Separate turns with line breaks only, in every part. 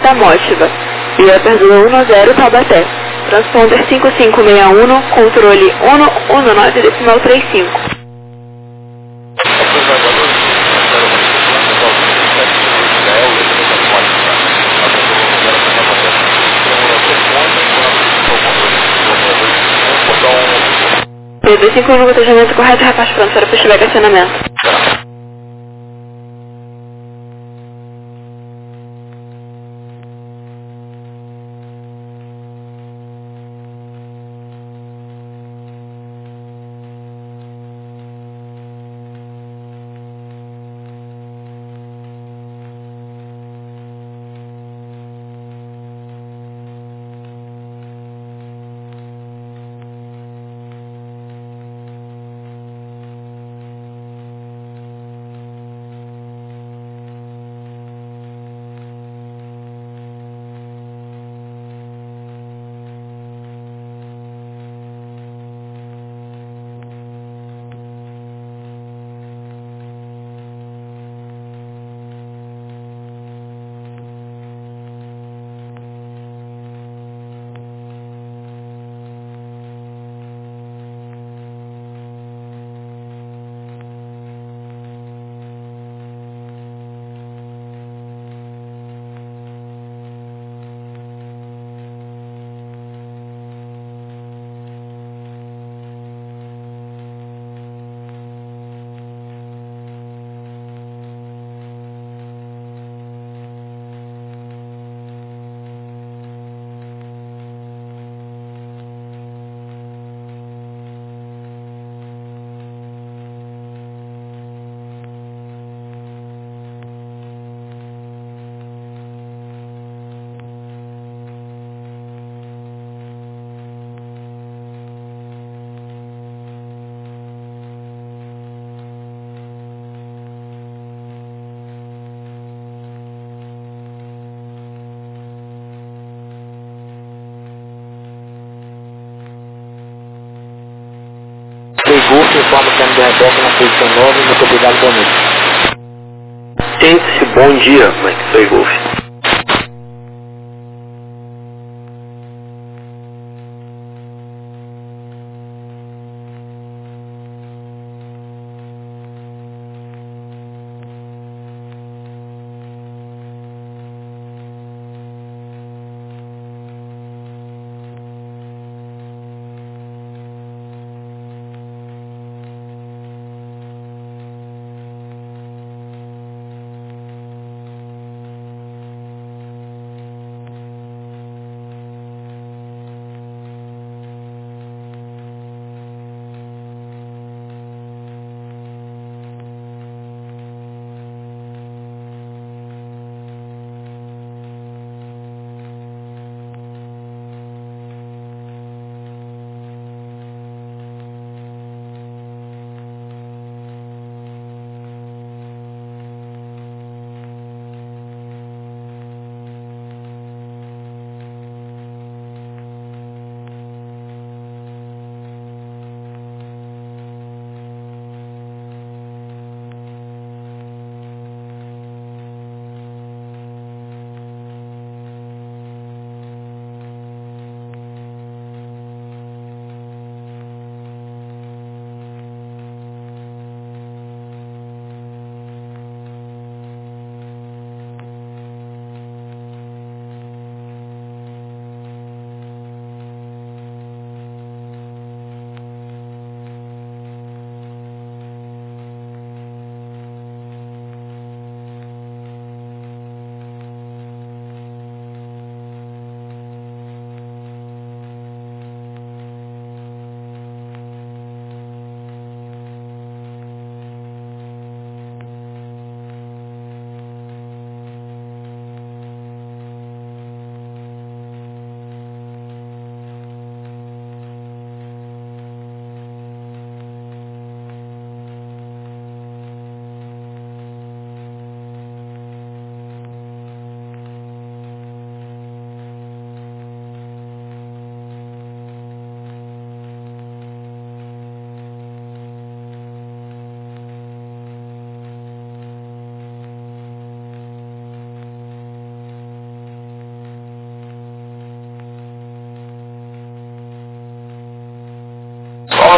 da Mótiva, via Perdua 10 Taubaté. Transponder 5561, controle 119,35. P25 no atendimento correto, reparte pronto para possível acionamento.
Golf informa que do reboque na posição 9, muito obrigado, boa noite.
Índice, bom dia, Mike Frei Golf.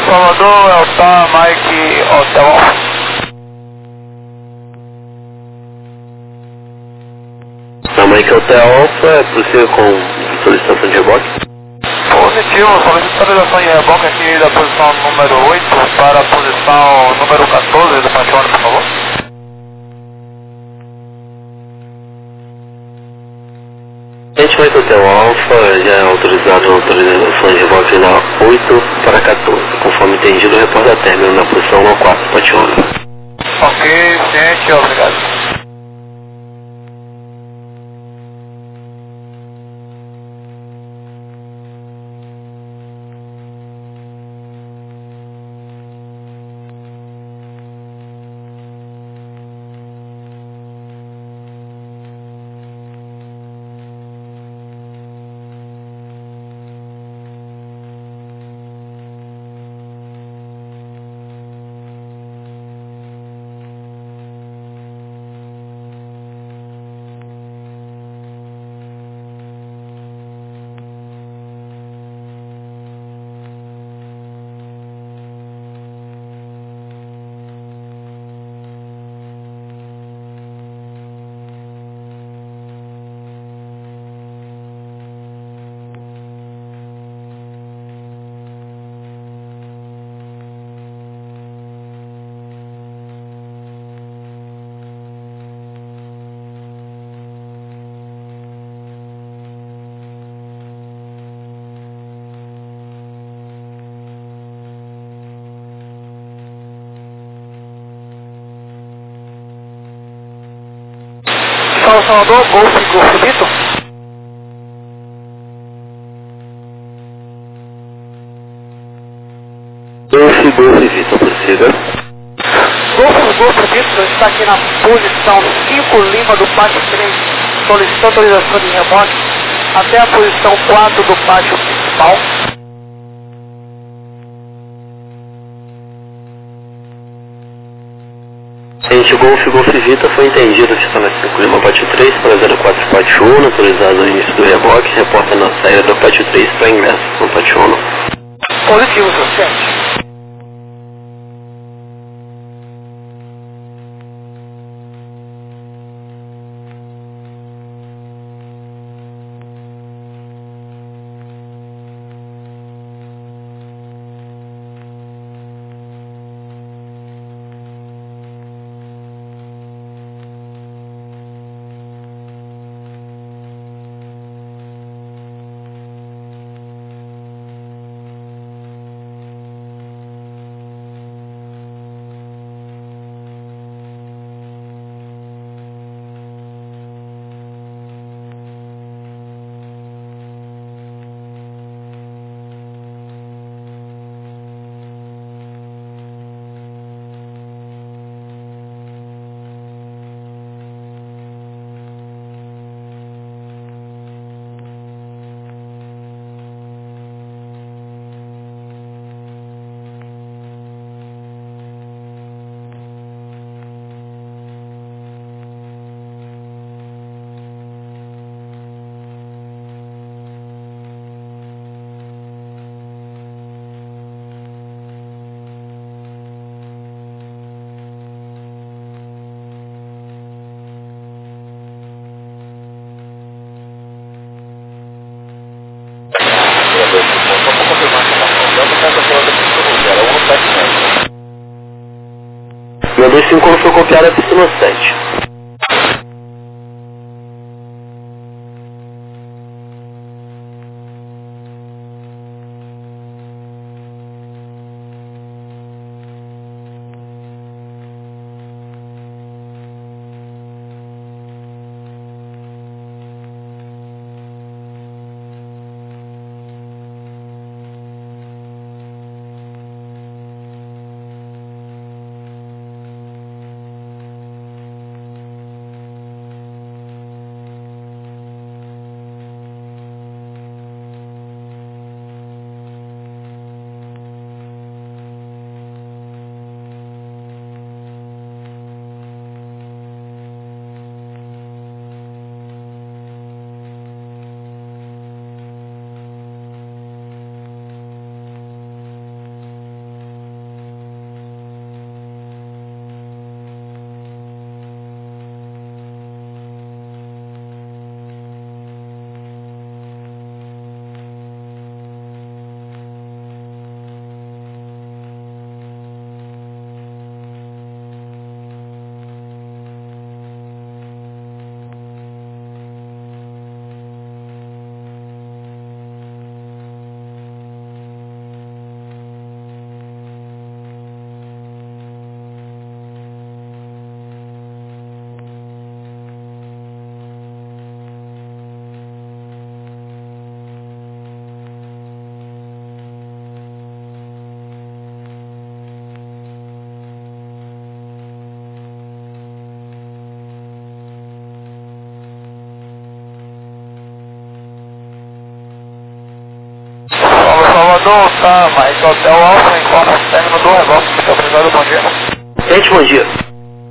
Salvador, Eltar, Mike, Hotel Alfa.
Na Mike Hotel Alfa, é possível com solicitação de reboque?
Positivo, solicitação de reboque aqui da posição número 8 para a posição número 14 do Panteone, por favor.
Gente, Mike Hotel Alfa já é autorizado a autorização de reboque na 8 para 14, conforme entendido, reporta término na posição 4, Panteone.
Ok, ciente, obrigado. Salvador, Golf Vitor.
Golf Vitor, prossiga.
Golf Vitor está aqui na posição 5 Lima do pátio 3, solicitando autorização de reboque até a posição 4 do pátio principal.
Gente, Golf Vitor foi entendido que está na 5 Lima pátio 3 para 04 pátio 1, autorizado no início do reboque, reporta na saída do pátio 3 para ingresso no pátio 1.
Positivo, seu ciente.
Meu 25 foi copiado a piscina 7.
Alfa, Mike Hotel Alfa, informa o término do reboque. Muito obrigado, bom dia.
Gente, bom dia.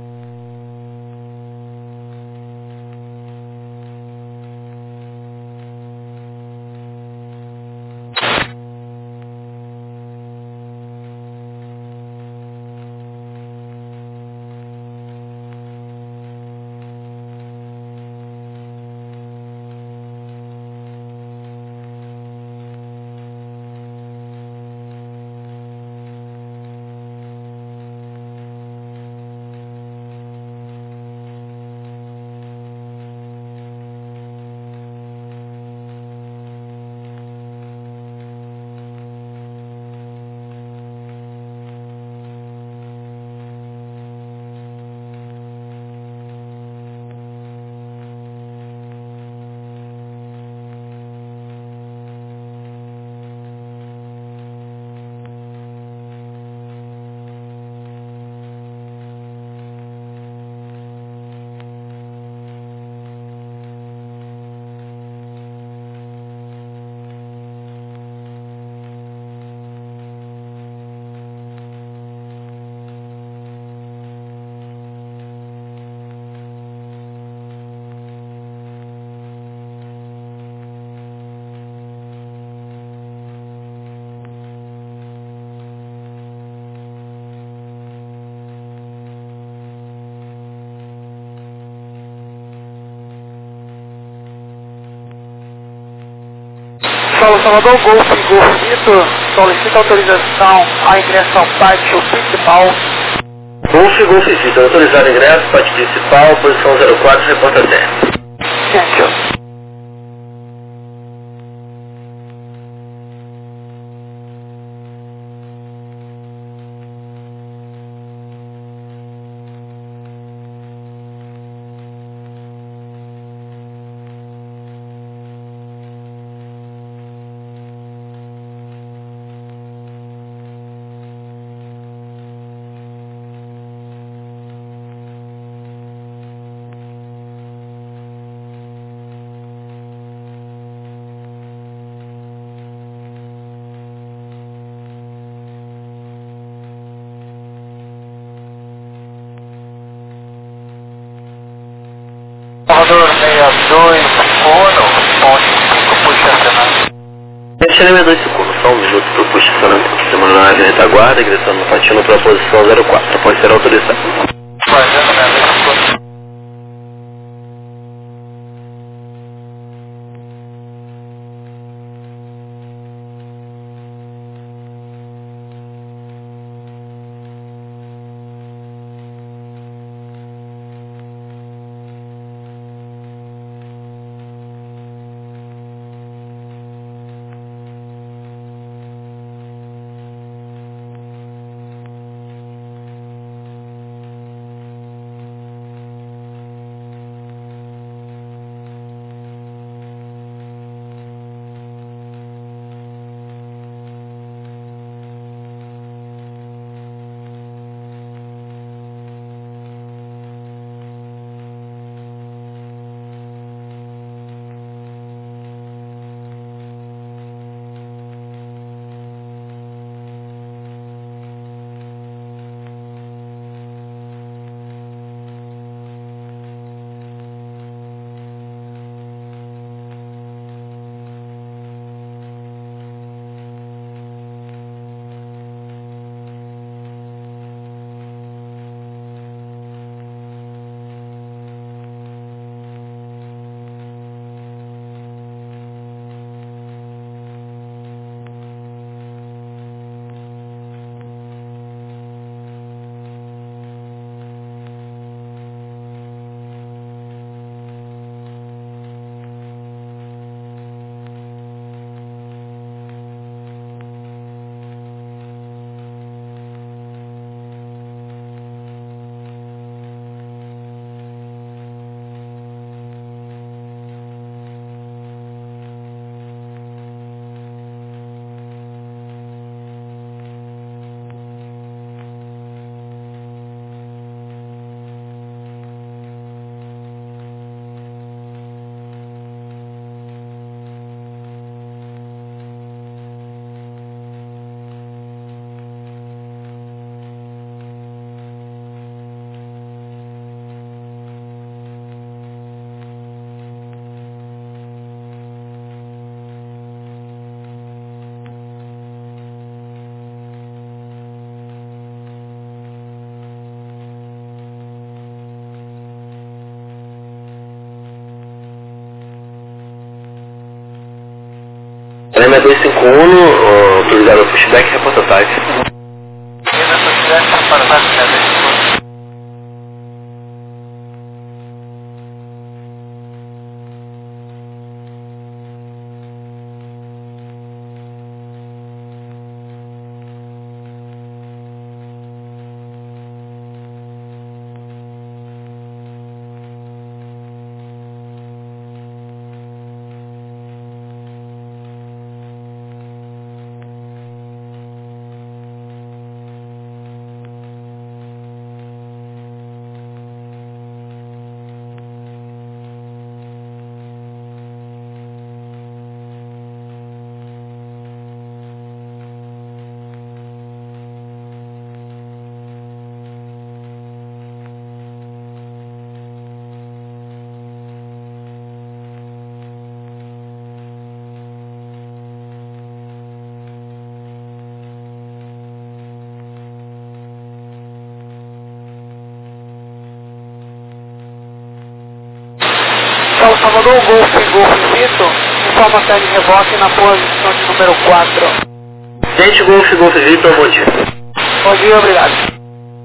Paulo Salvador, Golf Vitor, solicita autorização a ingresso ao pátio principal.
Golf Vitor, autorizado ingresso, pátio principal, posição 04, reporta terra.
Gente, Salvador 6251, ponte 5 por estacionamento.
Estacionamento 2 segundos, só um minuto para o estacionamento. Semana na área retaguarda, ingressando no patinho para a posição 04, pode ser autorizado.
Fazendo minha vez.
Lima 251, autorizado ao pushback, reporta ataque.
Lima pushback, reporta ataque, 251. Salvador Golf Vitor, informa a de reboque na posição de número 4.
Gente, Golf Vitor, bom dia.
Bom dia, obrigado.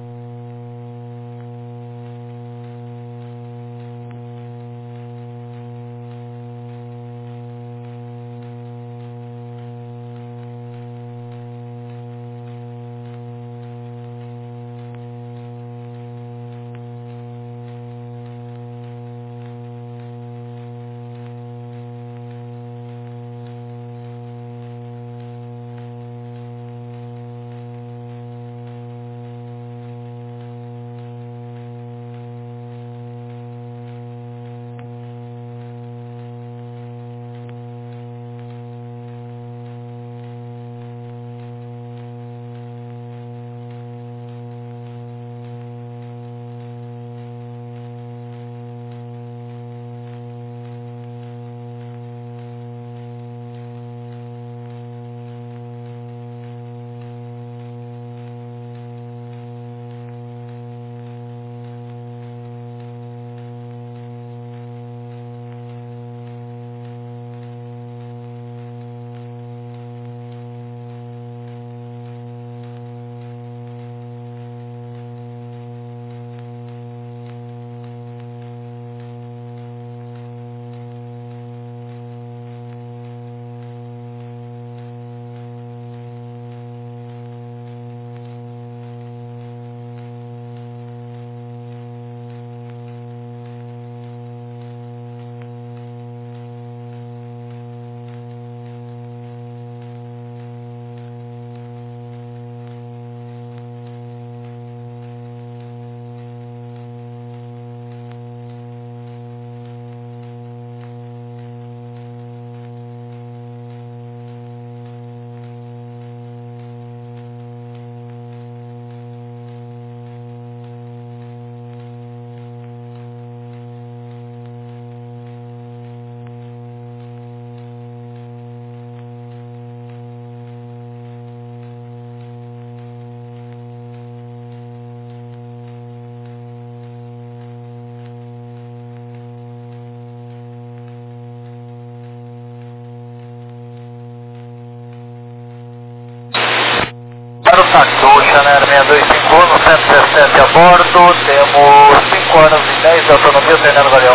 Para o táxi, Chanel 6251, 117 a bordo, temos 5 anos e 10 de autonomia, Fernando Galeão.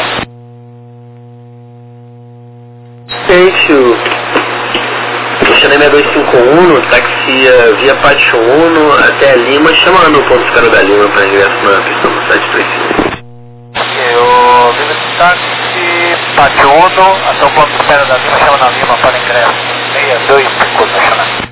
Seixo, Chanel 6251, taxia via Pátio 1 até Lima, chamando o ponto Caro da Lima para ingresso na pista do 735.
Ok, o livro de táxi, Pátio 1, até o ponto de espera da Lima, chama na Lima para ingresso 6251, Chanel.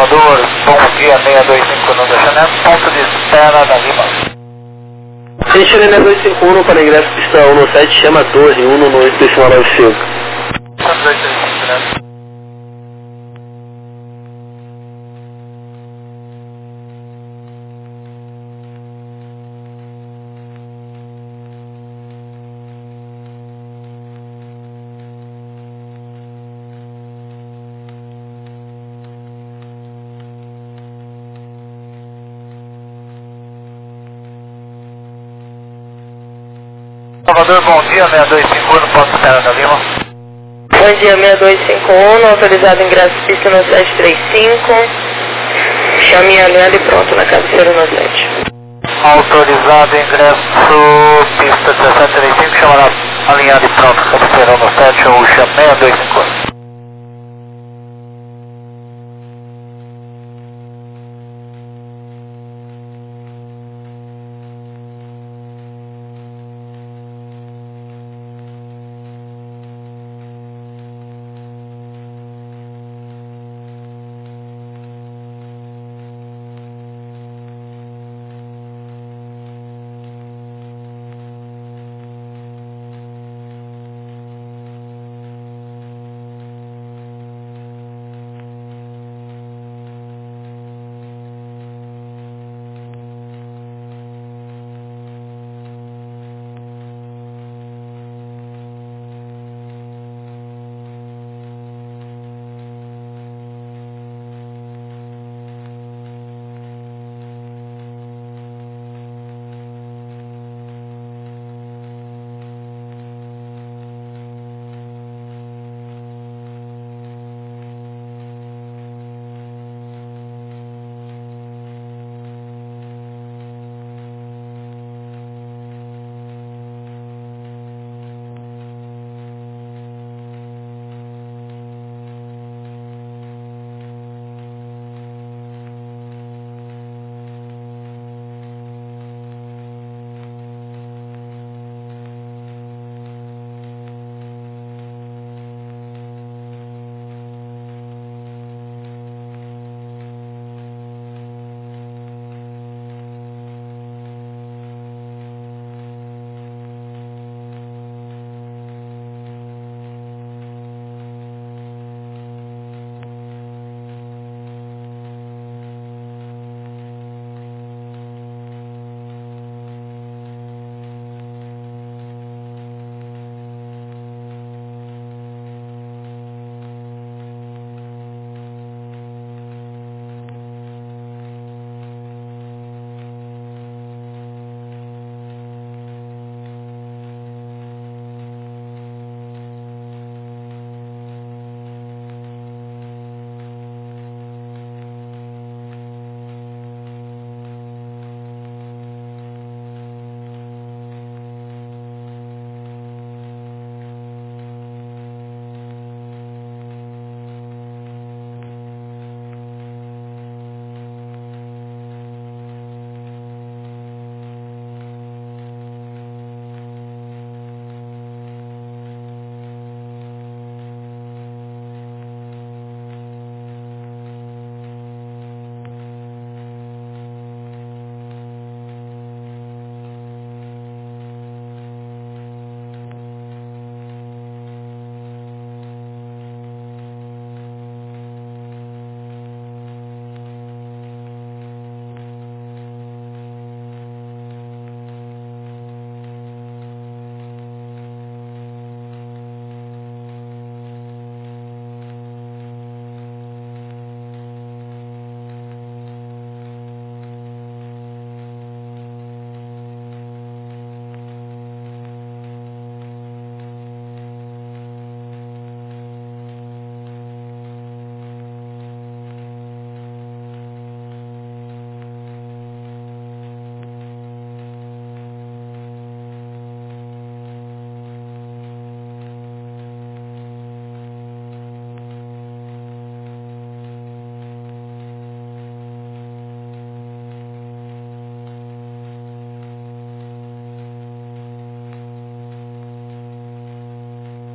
Salvador, bom dia, 625 da Chanel, ponto de espera da Lima.
Chanel 6251 para ingresso pista 117, chama 12, 118, decimal 95.
235, né? Salvador, bom dia, 625 no ponto de espera da Lima.
Bom dia, 6251, autorizado ingresso pista no 735. Chame a linha de pronto na cabeceira no 7.
Autorizado ingresso pista 1735, chamará alinhado e pronto, cabeceira no 7 ou chame 625.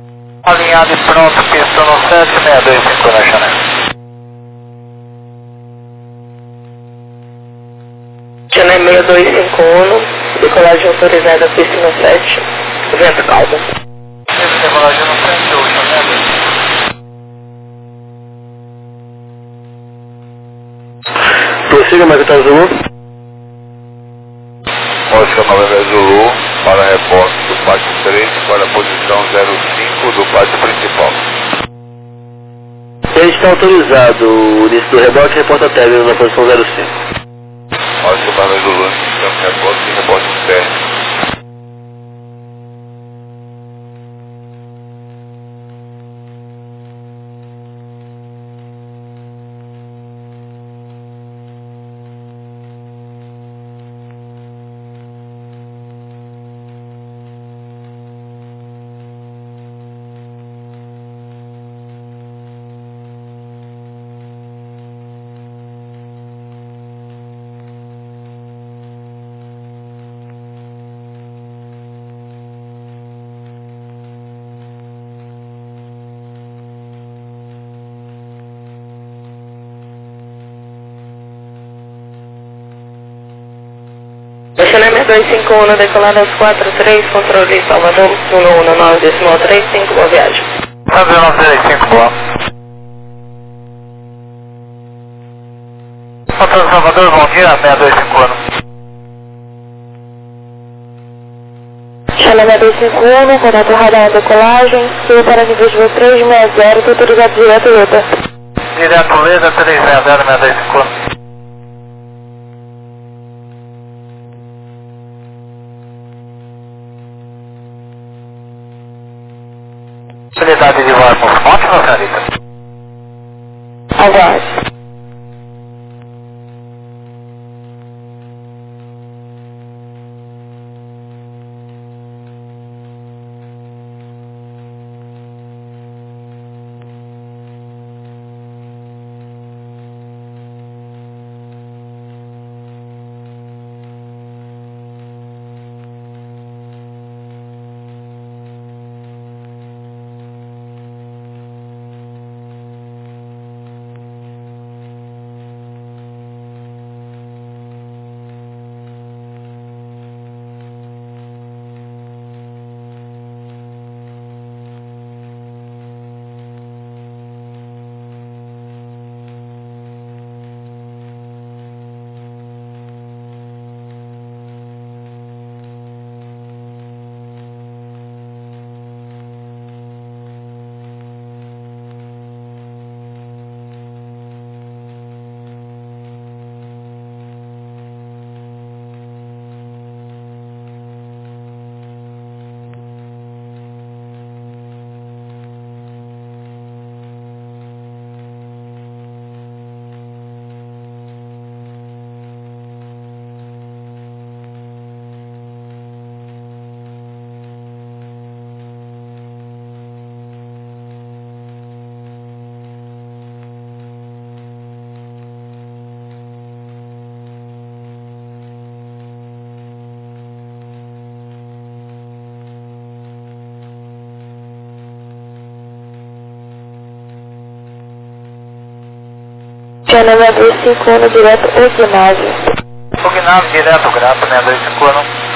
Alinhado e pronto, pista no 7, 625 na Chanel.
6251, decolagem autorizada, pista no 7, vento calmo.
Decolagem no 7, ou chamada?
Prossiga, Marquetão Zulu.
Oscar November Zulu, para reporte do pátio 3, para a posição 05 do pátio principal.
Ele está autorizado, o início do reboque, reporta término na posição 05.
Oscar November Zulu, estamos reporte e reporte interno.
Baixamento 251, decolada às 43, controle Salvador 119,35, boa viagem.
1905, boa. Controle Salvador, bom dia, 6251.
Xalana 251, contato radar decolagem, sul para nível de 360, autorizado direto Leda.
Direto Leda, 360, 6251. Facilidade de voar por fonte, meu senhorita?
Aguarde. Xalana 251, direto o ginásio.
O ginásio direto, grato, 6251.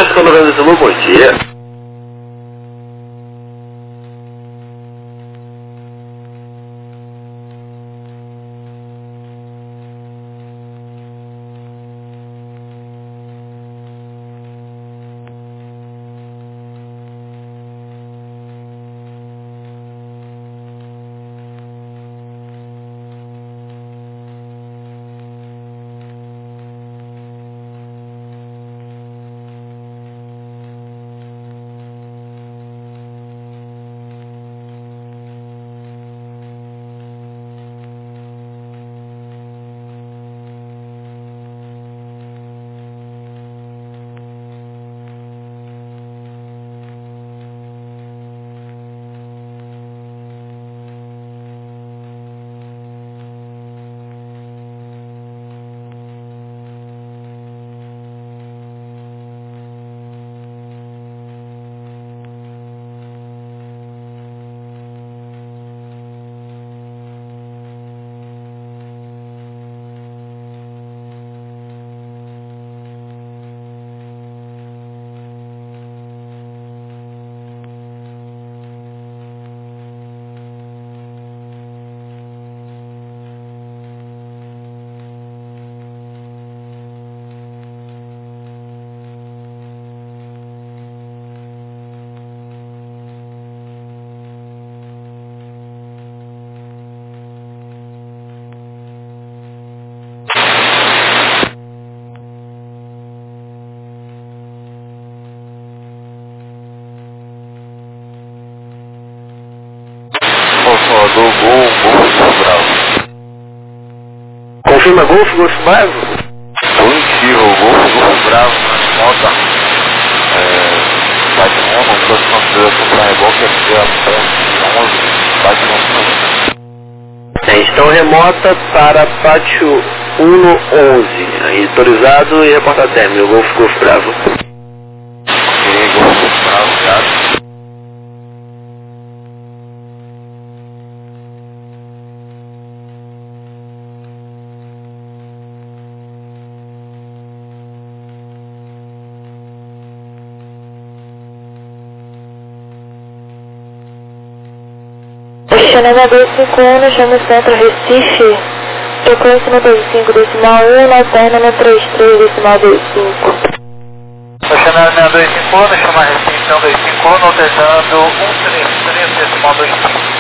Francisco Novembro Zulu, bom dia.
Controlador Golfo Bravo.
Confirma Golfo Bravo?
Positivo, Golfo Bravo, nota bate 1, não estou considerando para reboque aqui a ponte 11, bate 1.
Então remota para pátio 111, aí autorizado e reporta término, Golfo Bravo.
Ok, Golfo Bravo, gato.
Xanana 251, chama o centro Recife, frequência no 25 decimal 1, na perna no 33 decimal 25.
Xanana 251, chama Recife 251, autorizado 133 decimal 25.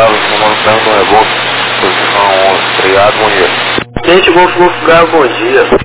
Galo, comando perto do reboque, posição 11. Obrigado, bom dia.
Gente, Golfo Galo, bom dia.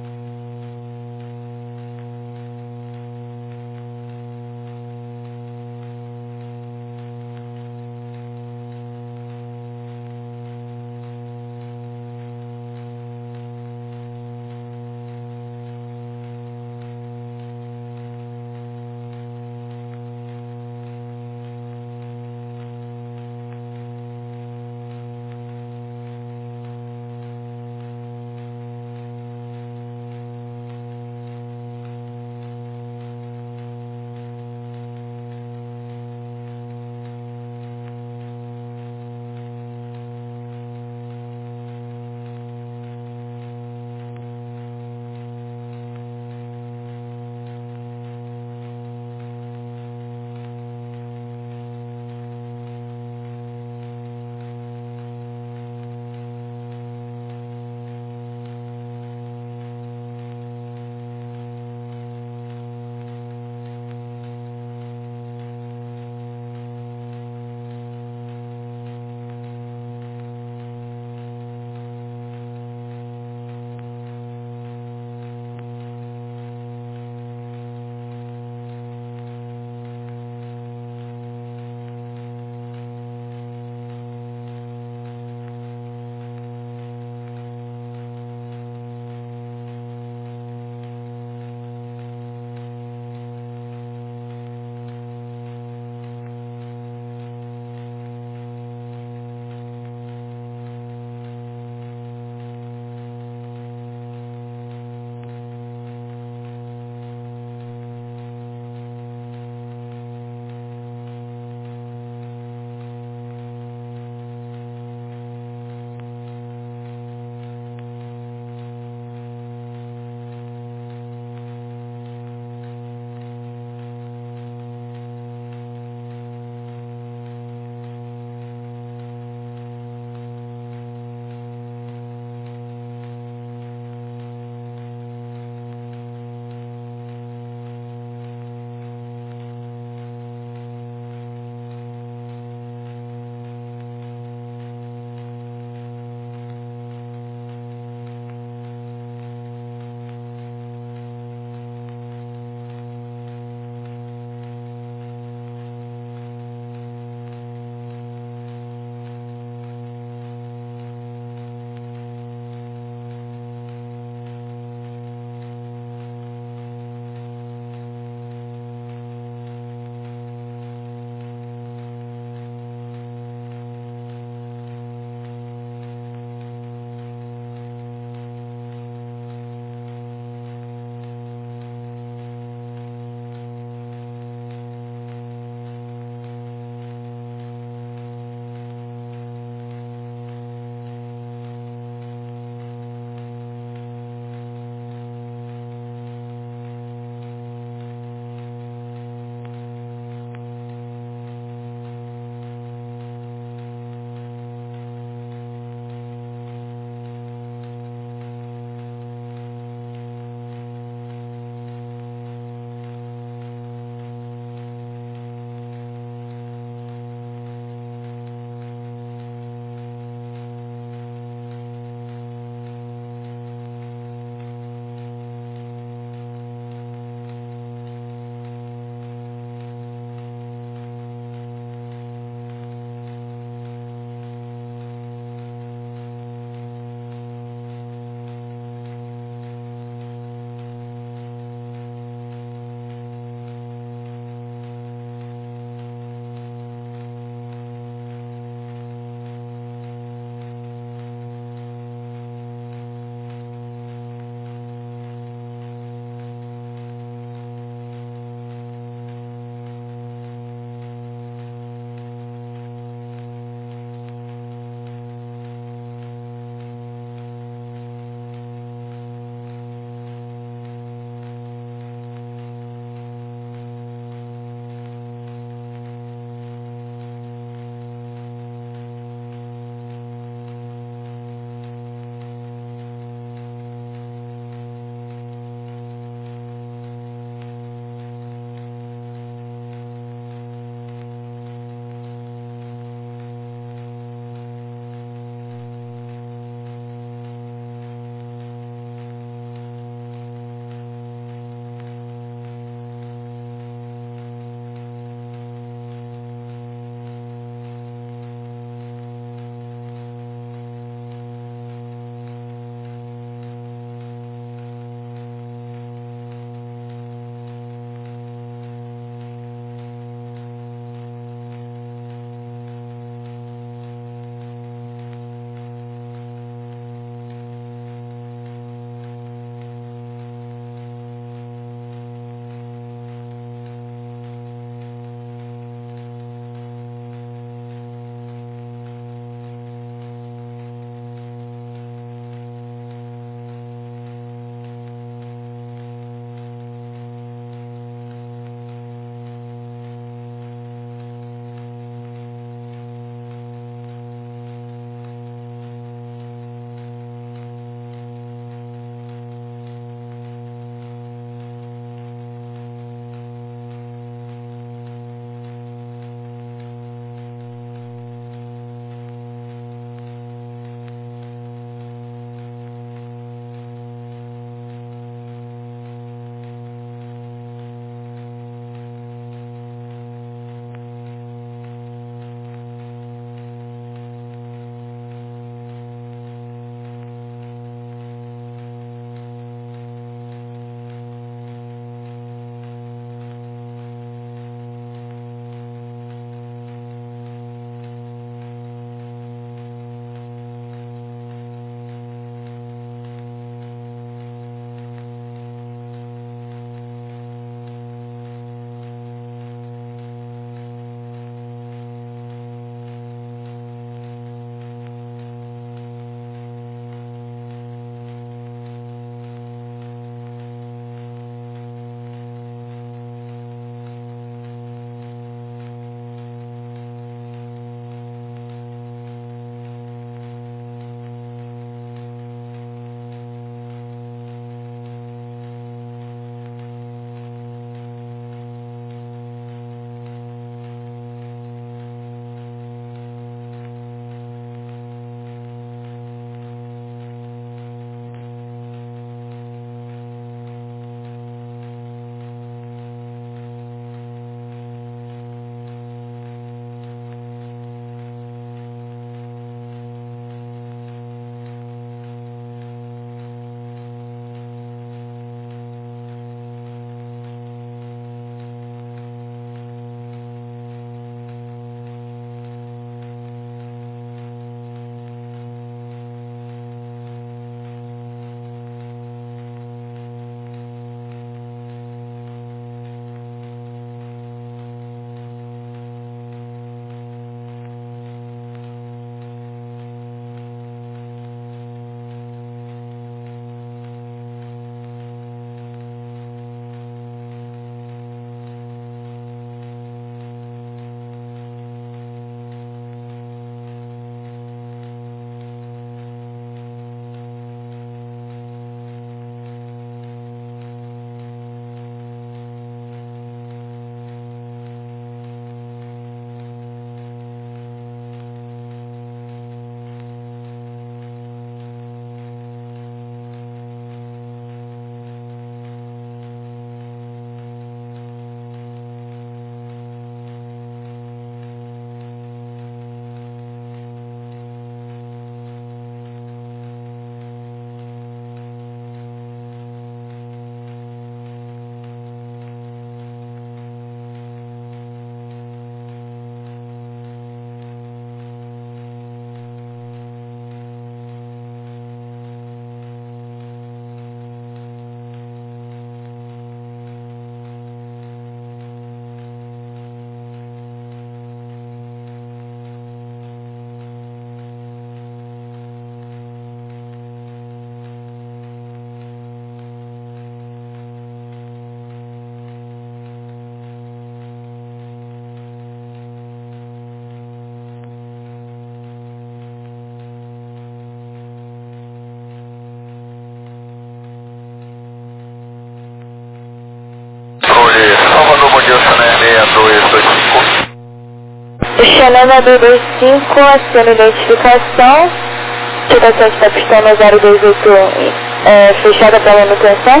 Xanana 225, aciona identificação. Tiração da pistola 028 fechada para manutenção.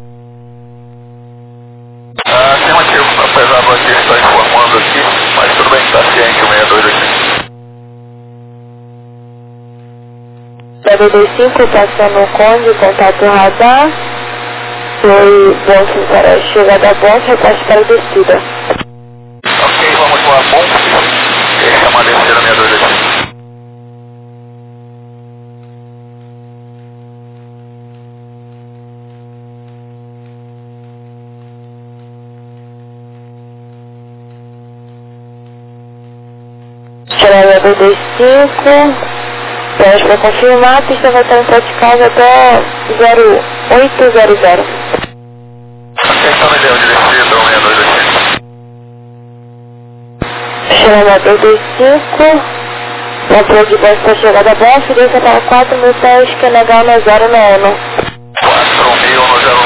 Afirmativo, apesar do aqui estar informando aqui, mas tudo bem, está ciente o 625.
025, passando o Conde, contato radar. Foi bolsa para chegada a bolsa, repasse para descida.
Ok, vamos lá, bom. Esse é uma descida 625.
Xanana 225, para confirmar, a pista vai estar em praticável até 0800.
Atenção, me deu de descida, 625.
Xanana 225, na flor de bolsa para chegada a bolsa, desça para 4.000 pés, que é legal no 0 no ONU.
4.000 no 0